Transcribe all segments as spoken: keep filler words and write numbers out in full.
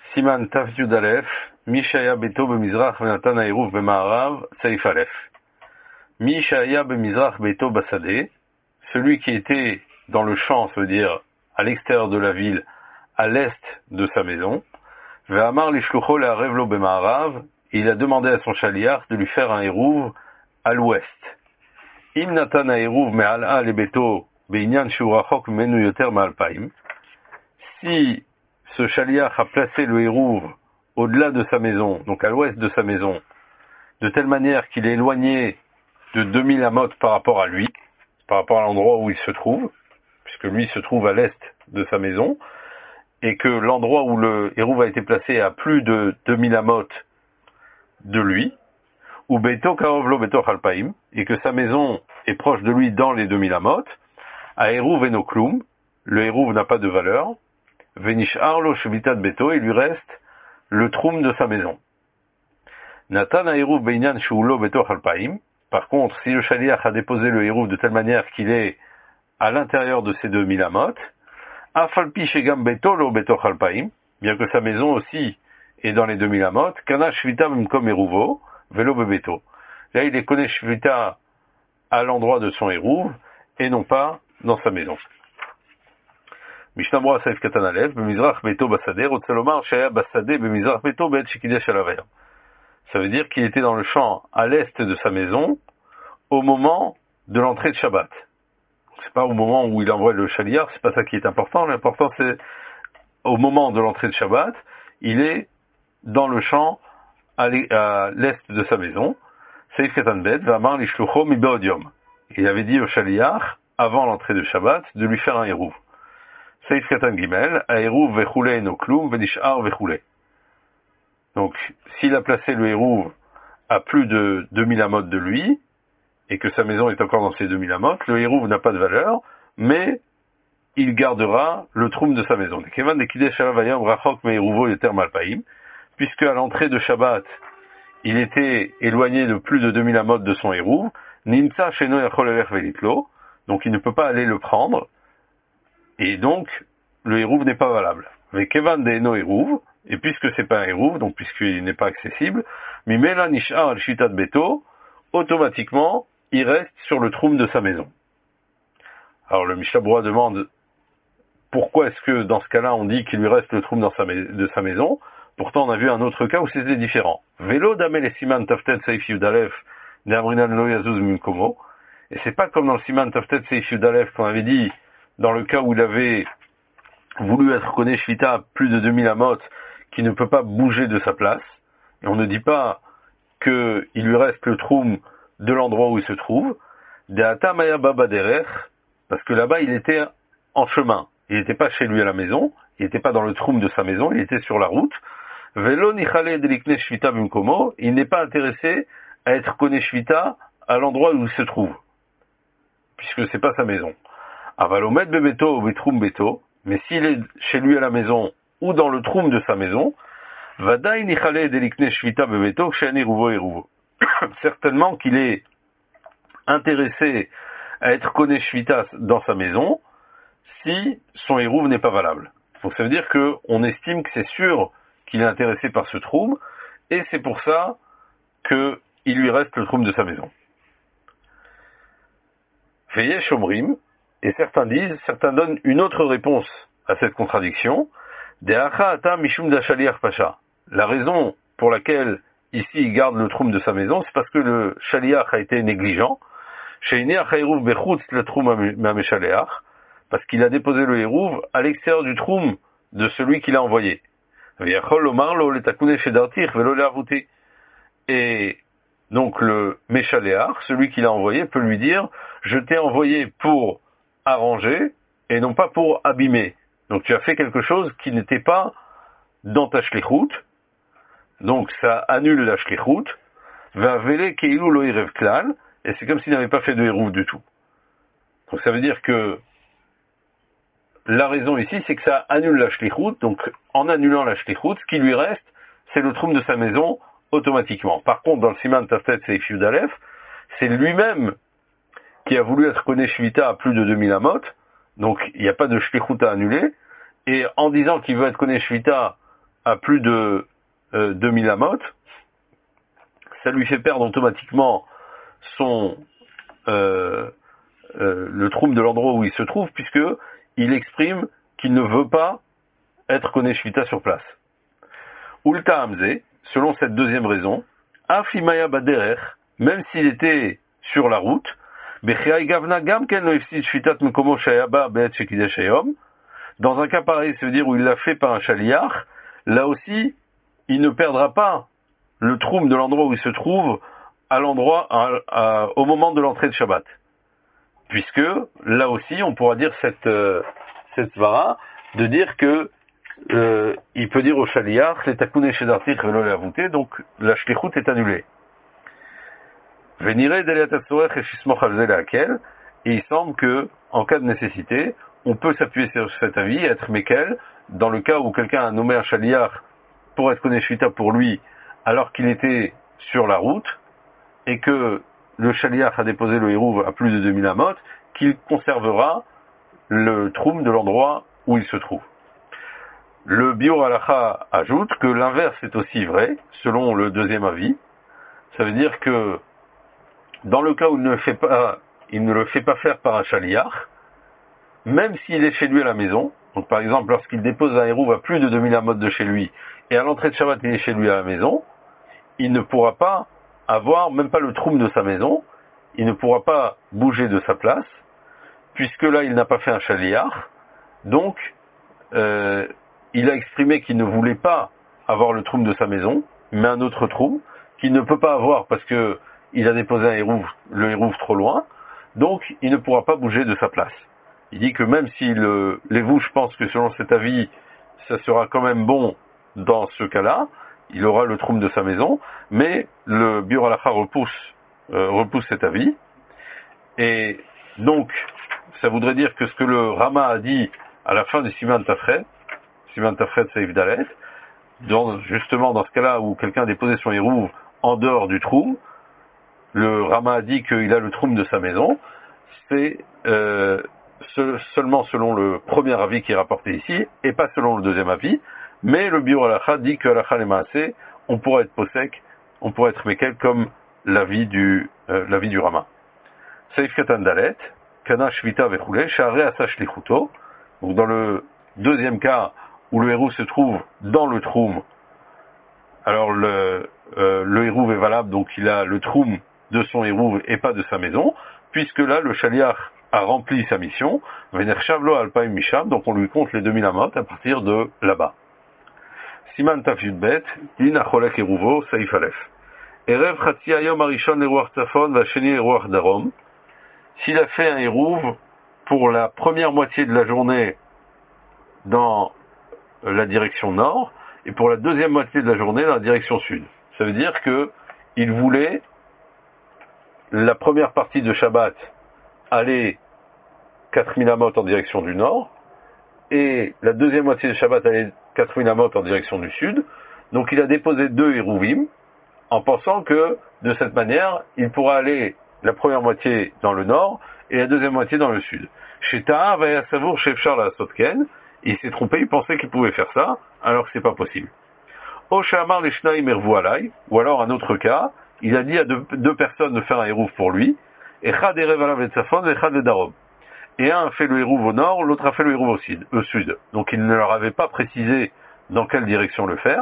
Siman Taf Yud Aleph, Mishaya Beto Bemizrach Venatan Aeruv Bemaharav, Saif Aleph. Mishaya Bemizrach Beto Basade, celui qui était dans le champ, ça veut dire à l'extérieur de la ville, à l'est de sa maison. Ve'amar lishlucho le'arevlo Bemaharav, il a demandé à son chaliar de lui faire un Eruv à l'ouest. Im Natan Aeruv Me'al'a Lebeto Be'inyan Shurachok Menu Yoter Ma'alpaim. Si ce chaliach a placé le Hérouv au-delà de sa maison, donc à l'ouest de sa maison, de telle manière qu'il est éloigné de deux mille amotes par rapport à lui, par rapport à l'endroit où il se trouve, puisque lui se trouve à l'est de sa maison, et que l'endroit où le Hérouv a été placé à plus de deux mille amotes de lui, ou Beito Karovlo Beto Chalpaim, et que sa maison est proche de lui dans les deux mille amotes, à Hérouv Enoklum, le Hérouv n'a pas de valeur, Venishar lo shvitat beto, il lui reste le troum de sa maison. Natan ha'eruv beinyan shulo beto chalpaim. Par contre, si le shaliach a déposé le hérouv de telle manière qu'il est à l'intérieur de ces deux mille amotes, afalpi shegam beto lo beto chalpaim, bien que sa maison aussi est dans les deux mille amotes, kana shvita mimkom hérouvo, velo bebeto. Là, il est connu shvita à l'endroit de son hérouv, et non pas dans sa maison. Mishnah Brura Saif Katan Aleph, Bemizrach Beto Basade, Rotzelomar Shaya Basade, Bemizrach Beto Bet Shekidesh Alavayam. Ça veut dire qu'il était dans le champ à l'est de sa maison au moment de l'entrée de Shabbat. C'est pas au moment où il envoie le chaliar, c'est pas ça qui est important. L'important c'est au moment de l'entrée de Shabbat, il est dans le champ à l'est de sa maison. Saif Katan Bet, Vamar Lishlucho Mibeodium. Il avait dit au chaliar, avant l'entrée de Shabbat, de lui faire un hérouv. Saif Katan Gimel, Aeruv vechule enoklum venishar vechule. Donc, s'il a placé le Hérouv à plus de deux mille amotes de lui, et que sa maison est encore dans ces deux mille amotes, le Hérouv n'a pas de valeur, mais il gardera le troum de sa maison. Puisque à l'entrée de Shabbat, il était éloigné de plus de deux mille amotes de son Hérouv, Nimtsa sheno yachol elech velitlo, donc il ne peut pas aller le prendre, et donc, le Hérouv n'est pas valable. Avec Kevan de Eno Hérouv, et puisque c'est pas un Hérouv, donc puisqu'il n'est pas accessible, Mimela Nishar al Shitat Beto, automatiquement, il reste sur le troum de sa maison. Alors le Mishnah Brura demande, pourquoi est-ce que dans ce cas-là, on dit qu'il lui reste le troum dans sa de sa maison? Pourtant, on a vu un autre cas où c'était différent. Velo damel et siman taftet seif yudalef, ne'amrinan lo yazuz mimkomo. Et c'est pas comme dans le siman taftet seif yudalef qu'on avait dit, dans le cas où il avait voulu être connu shvita à plus de deux mille amotes, qui ne peut pas bouger de sa place, et on ne dit pas qu'il lui reste le troum de l'endroit où il se trouve, de'ata maya baba derech, parce que là-bas il était en chemin, il n'était pas chez lui à la maison, il n'était pas dans le troum de sa maison, il était sur la route, velo nichale delikne shvita bimkomo, il n'est pas intéressé à être connu shvita à l'endroit où il se trouve, puisque c'est pas sa maison. Avalomet bebeto ou betroum beto, mais s'il est chez lui à la maison ou dans le troum de sa maison, vadaï nichale delikne shvita bebeto kshani ruvo eruvo. Certainement qu'il est intéressé à être connu shvita dans sa maison si son eruv n'est pas valable. Donc ça veut dire que on estime que c'est sûr qu'il est intéressé par ce troum et c'est pour ça que il lui reste le troum de sa maison. Veyesh omrim. Et certains disent, certains donnent une autre réponse à cette contradiction. La raison pour laquelle ici il garde le troum de sa maison, c'est parce que le shaliach a été négligent. Parce qu'il a déposé le hérouv à l'extérieur du troum de celui qui l'a envoyé. Et donc le méchaléach, celui qui l'a envoyé, peut lui dire, je t'ai envoyé pour arranger et non pas pour abîmer. Donc tu as fait quelque chose qui n'était pas dans ta shlichut, donc ça annule la shlichut, va vele keilu lo irev klal, et c'est comme s'il n'avait pas fait de hérouv du tout. Donc ça veut dire que la raison ici, c'est que ça annule la shlichut, donc en annulant la shlichut, ce qui lui reste, c'est le troum de sa maison automatiquement. Par contre, dans le siman taftet seif yud alef, c'est lui-même qui a voulu être connu shvita à plus de deux mille amotes, donc il n'y a pas de shlichut à annuler, et en disant qu'il veut être connu shvita à plus de euh, deux mille amot, ça lui fait perdre automatiquement son euh, euh, le troum de l'endroit où il se trouve, puisque il exprime qu'il ne veut pas être koné shvita sur place. Ulta Hamze, selon cette deuxième raison, Afimaya Baderer, même s'il était sur la route, dans un cas pareil, ça veut dire où il l'a fait par un chaliar, là aussi, il ne perdra pas le troum de l'endroit où il se trouve à l'endroit, à, à, au moment de l'entrée de Shabbat. Puisque, là aussi, on pourra dire cette, euh, cette svara, de dire que euh, il peut dire au chaliar, les takune shedartir velo leavouté, donc la shlichut est annulée. Venire deliatatzorech et shismoch al zelakel, et il semble que, en cas de nécessité, on peut s'appuyer sur cet avis, être mekel, dans le cas où quelqu'un a nommé un chaliar pour être koné shvita pour lui, alors qu'il était sur la route, et que le chaliar a déposé le hérouv à plus de deux mille amot, qu'il conservera le troum de l'endroit où il se trouve. Le Biur Halacha ajoute que l'inverse est aussi vrai, selon le deuxième avis. Ça veut dire que, dans le cas où il ne, fait pas, il ne le fait pas faire par un chaliar, même s'il est chez lui à la maison, donc par exemple lorsqu'il dépose un hérouv à plus de deux mille amot de chez lui, et à l'entrée de Shabbat il est chez lui à la maison, il ne pourra pas avoir même pas le troum de sa maison, il ne pourra pas bouger de sa place, puisque là il n'a pas fait un chaliar, donc euh, il a exprimé qu'il ne voulait pas avoir le troum de sa maison, mais un autre troum, qu'il ne peut pas avoir parce que il a déposé un hérouv, le hérouv trop loin, donc il ne pourra pas bouger de sa place. Il dit que même si le, les vouches pensent que selon cet avis, ça sera quand même bon dans ce cas-là, il aura le troum de sa maison, mais le Biur Halacha repousse, euh, repousse cet avis. Et donc, ça voudrait dire que ce que le Rama a dit à la fin du Siman Tafred, Siman Tafred Seif Dalet, dans, justement dans ce cas-là où quelqu'un a déposé son hérouv en dehors du troum, le Rama a dit qu'il a le troum de sa maison, c'est euh, ce, seulement selon le premier avis qui est rapporté ici, et pas selon le deuxième avis, mais le Biur Halacha dit que Halacha le Maaseh, on pourrait être posek, on pourrait être mekel comme l'avis du, euh, l'avis du Rama. Seif Katan Dalet, Kana Shvita Vechule, Share Asa Shlichuto, donc dans le deuxième cas où le hérouv se trouve dans le troum, alors le, euh, le hérouv est valable, donc il a le troum de son hérouv et pas de sa maison, puisque là le chaliar a rempli sa mission, Vener Shavlo Alpaim Misham, donc on lui compte les deux mille amot à partir de là-bas. Siman Taf Yudbet, Din Acholek Hérouvo, Saif Aleph. Erev Chatzi Hayom Arishon Leruach Tzafon, Vasheni Leruach Darom. S'il a fait un hérouv pour la première moitié de la journée dans la direction nord, et pour la deuxième moitié de la journée dans la direction sud. Ça veut dire que il voulait la première partie de Shabbat aller quatre mille amot en direction du nord, et la deuxième moitié de Shabbat aller quatre mille amot en direction du sud. Donc il a déposé deux hérouvim, en pensant que, de cette manière, il pourra aller la première moitié dans le nord, et la deuxième moitié dans le sud. Chez Taha, Vaya Savour, Chef Charles à Sotken, il s'est trompé, il pensait qu'il pouvait faire ça, alors que c'est pas possible. Oshamar Leshnaim Ervu Alai, ou alors un autre cas, il a dit à deux, deux personnes de faire un hérouv pour lui, Echad Erev Alav et Tzafon, Echad et Darob. Et un a fait le hérouv au nord, l'autre a fait le hérouv au sud, au sud. Donc il ne leur avait pas précisé dans quelle direction le faire.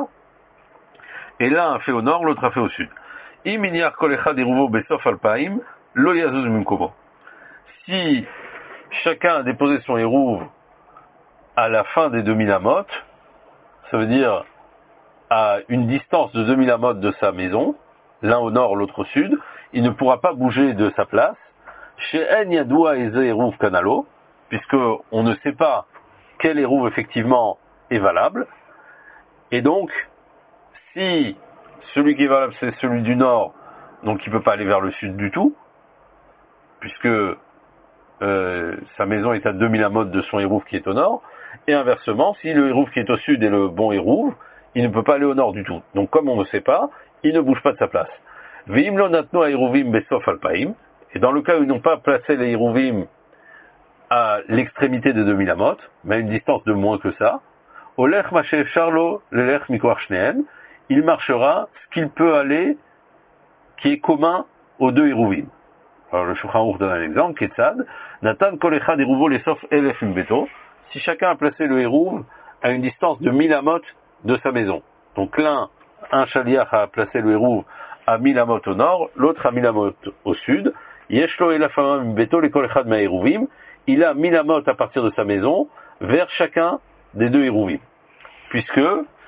Et l'un a fait au nord, l'autre a fait au sud. Iminiar Kol Echad Hérouvo Besof Alpaim, Lo Yazuz Mumkomo. Si chacun a déposé son hérouv à la fin des deux mille amot, ça veut dire à une distance de deux mille amot de sa maison, l'un au nord, l'autre au sud, il ne pourra pas bouger de sa place, chez En Yadoua Eze Hérouv Kanalo, puisque on ne sait pas quel hérouv effectivement est valable, et donc, si celui qui est valable c'est celui du nord, donc il ne peut pas aller vers le sud du tout, puisque euh, sa maison est à deux mille amot de son hérouv qui est au nord, et inversement, si le hérouv qui est au sud est le bon hérouv, il ne peut pas aller au nord du tout. Donc comme on ne sait pas, il ne bouge pas de sa place. Veimlo natno hérouvim besof alpaim, et dans le cas où ils n'ont pas placé les hérouvim à l'extrémité de deux mille amot, mais à une distance de moins que ça, Olech Mashev Charlo, l'Elech Mikwar Shneem, il marchera ce qu'il peut aller, qui est commun aux deux Hérouvim. Alors le Shulchan Aruch donne un exemple, Ketzad, Natan Kol Echad Hérouvo les sauf Elef Beto, si chacun a placé le Hérouv à une distance de mille amot de sa maison. Donc l'un, un Shaliach a placé le Hérouv à mille amot au nord, l'autre à mille amot au sud, Yeshlo Elef Beto les Kol Echad Ma Hérouvim, il a mille amot à partir de sa maison, vers chacun des deux Hérouvim. Puisque,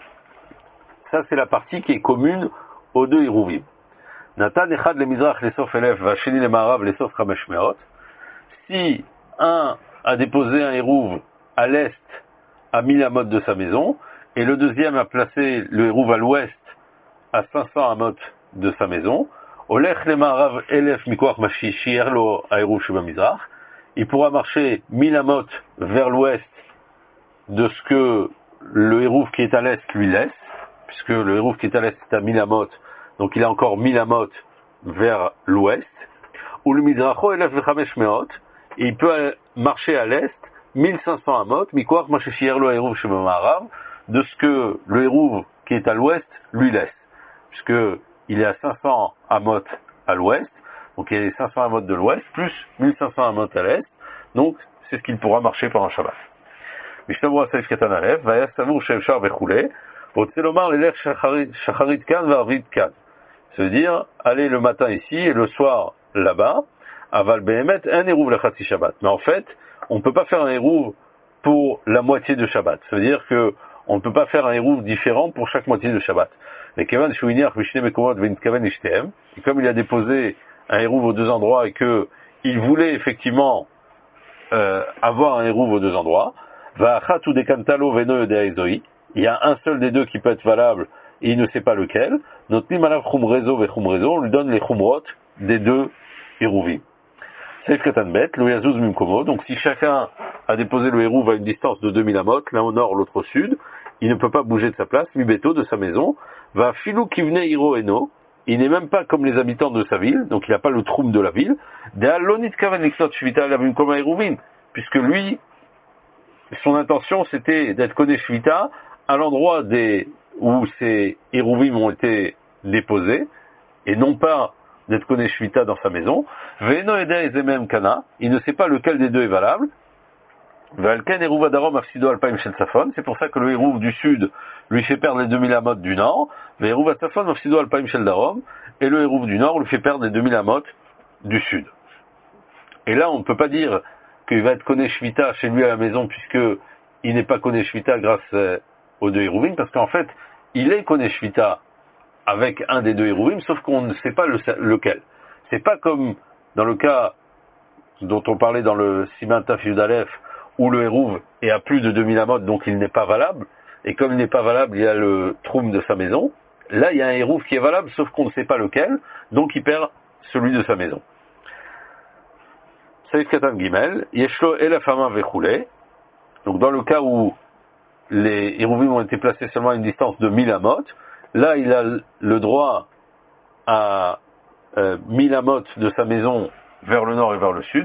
ça c'est la partie qui est commune aux deux Hérouvim. Natan echad le mizrach les sof elef, vacheni le marav les sof chamesh meot. Si un a déposé un hérouv à l'est à mille amot de sa maison, et le deuxième a placé le hérouv à l'ouest à cinq cents amot de sa maison, olech le marav elef mikoach mashi shierlo a hérouv sheba mizrach, il pourra marcher mille amot vers l'ouest de ce que le hérouv qui est à l'est lui laisse, puisque le hérouv qui est à l'est est à mille amot, donc il a encore mille amot vers l'ouest, ou le mizracho elef v'chamesh meot, et il peut marcher à l'est mille cinq cents amot, mikoach masheshierlo hérouv shemamarav, de ce que le hérouv qui est à l'ouest lui laisse, puisque il est à cinq cents amot à l'ouest, donc il y a les cinq cents amot de l'ouest, plus mille cinq cents amot à l'est, donc c'est ce qu'il pourra marcher pendant Shabbat. Mishnah Saif Katan Aleph, Vayas Savur Shevchar Vechule, Otselomar l'Elech Shacharit Kan V'Avrit Kan. Ça veut dire, aller le matin ici et le soir là-bas, aval behemet un hérouv lechatzi Shabbat. Mais en fait, on ne peut pas faire un hérouv pour la moitié de Shabbat. Ça veut dire que on ne peut pas faire un hérouv différent pour chaque moitié de Shabbat. Mais kevan shouiniach v'shne mekomot v'intkaven ishtem. Et comme il a déposé un hérouv aux deux endroits et que il voulait effectivement euh, avoir un hérouv aux deux endroits, va'achat ou dekantalo veno yodeaizoi. Il y a un seul des deux qui peut être valable et il ne sait pas lequel. Notnim alav chumrezo ve chumrezo, on lui donne les chumrot des deux hérouvim. Seif katan bet, lo yazuz mimkomo, donc si chacun a déposé le hérouv à une distance de deux mille amot, l'un au nord, l'autre au sud, il ne peut pas bouger de sa place, mi beto, de sa maison, va filou kivne hiro eno, il n'est même pas comme les habitants de sa ville, donc il n'a pas le troum de la ville, de alonit kaven liknot shvita alavim koma hérouvim, puisque lui, son intention c'était d'être koné shvita à l'endroit des où ces hérouvim ont été déposés, et non pas d'être koné shvita dans sa maison. Ve'eno eder ezemem kana, il ne sait pas lequel des deux est valable. Ve'alken hérouv adarom afsido alpaim shel safon, c'est pour ça que le hérouv du sud lui fait perdre les deux mille amot du nord. Ve'hérouv atzafon afsido alpaim shel darom, et le hérouv du nord lui fait perdre les deux mille amot du sud. Et là, on ne peut pas dire qu'il va être koné shvita chez lui à la maison, puisque il n'est pas koné shvita grâce aux deux hérouvim, parce qu'en fait, il est koné shvita avec un des deux hérouvim, sauf qu'on ne sait pas le, lequel. C'est pas comme dans le cas dont on parlait dans le Siman Taf Yud Aleph, où le hérouv est à plus de deux mille amot, donc il n'est pas valable, et comme il n'est pas valable, il y a le troum de sa maison. Là, il y a un hérouv qui est valable, sauf qu'on ne sait pas lequel, donc il perd celui de sa maison. Saif Katan Gimel, Yeshlo elef ama vechule, donc dans le cas où les hérouvim ont été placés seulement à une distance de mille amot, là il a le droit à euh, mille amot de sa maison vers le nord et vers le sud,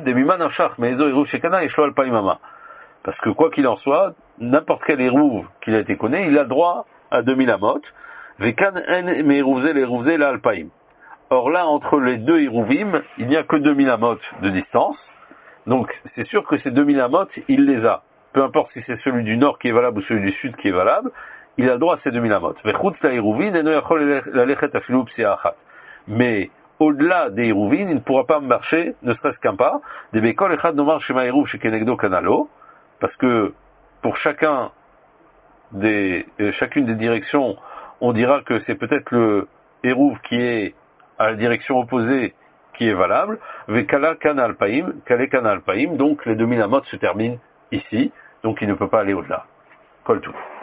parce que quoi qu'il en soit, n'importe quel hérouv qu'il a été connu, il a le droit à deux mille amot. Or là, entre les deux hérouvim, il n'y a que deux mille amot de distance, donc c'est sûr que ces deux mille amot, il les a. Peu importe si c'est celui du nord qui est valable ou celui du sud qui est valable, il a le droit à ces deux mille amot. Mais au-delà des hérouvin, il ne pourra pas marcher, ne serait-ce qu'un pas, parce que pour chacun des, euh, chacune des directions, on dira que c'est peut-être le hérouv qui est à la direction opposée qui est valable, Vekala kana alpaim, kale kana alpaim, donc les deux mille amot se terminent ici, donc il ne peut pas aller au-delà. Kol tout.